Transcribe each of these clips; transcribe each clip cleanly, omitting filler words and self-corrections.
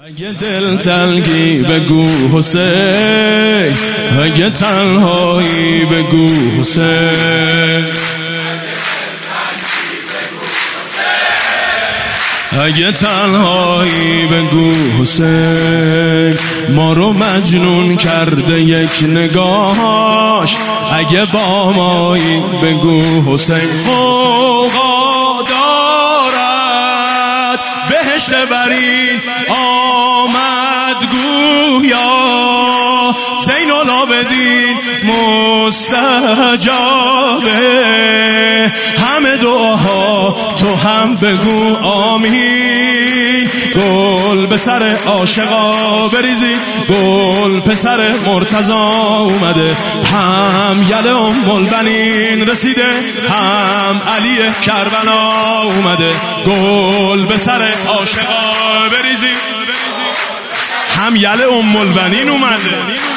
اگه دل تلگی بگو حسین، اگه تنهایی بگو حسین، اگه تنهایی بگو حسین. ما رو مجنون کرده یک نگاهش، اگه با مایی بگو حسین. فوقا دارد بهشت برین آمد گویا، زین العابدین مستجابه. همه دعاها تو هم بگو آمین. گل به سر عاشقا بریزی، گل پسر مرتضی اومده. هم یل ام البنین رسیده، هم علی کربلا اومده. گل به سر عاشقا بریزی، هم یل ام البنین اومده.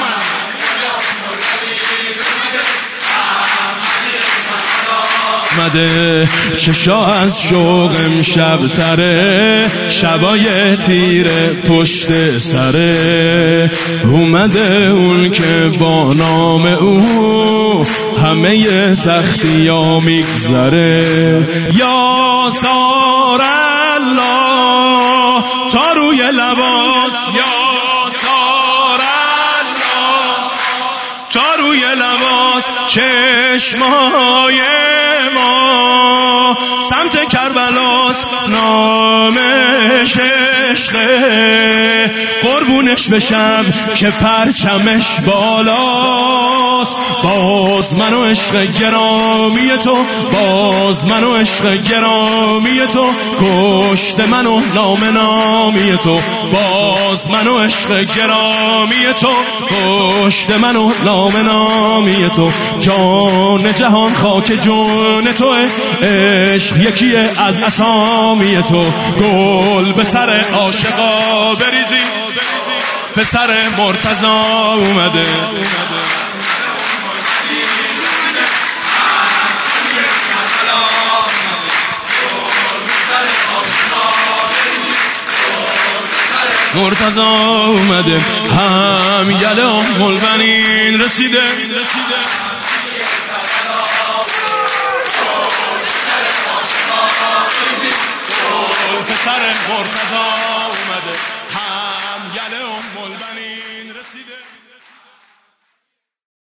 چشا از شوق امشب تره، شبای تیره پشت سره. اومده اون که با نام او همه سختی ها میگذره. یا سار الله تا روی لباس، یا سار الله تا روی لباس. چشمای ما سمت کربلاست، نامش عشقه. قربونش بشم که پرچمش بالاست. باز من و عشق گرامی تو، باز من و عشق گرامی تو. کشت من و نام نامی تو، باز من و عشق گرامی تو. کشت من و نام نامی تو. جان جهان خاک جون توه، عشق یکیه از اسامی تو. گل به سر عاشقا بریزی، پسر مرتضی اومده. مرتضی اومده، هم یل ام البنین رسیده. پسر مرتضی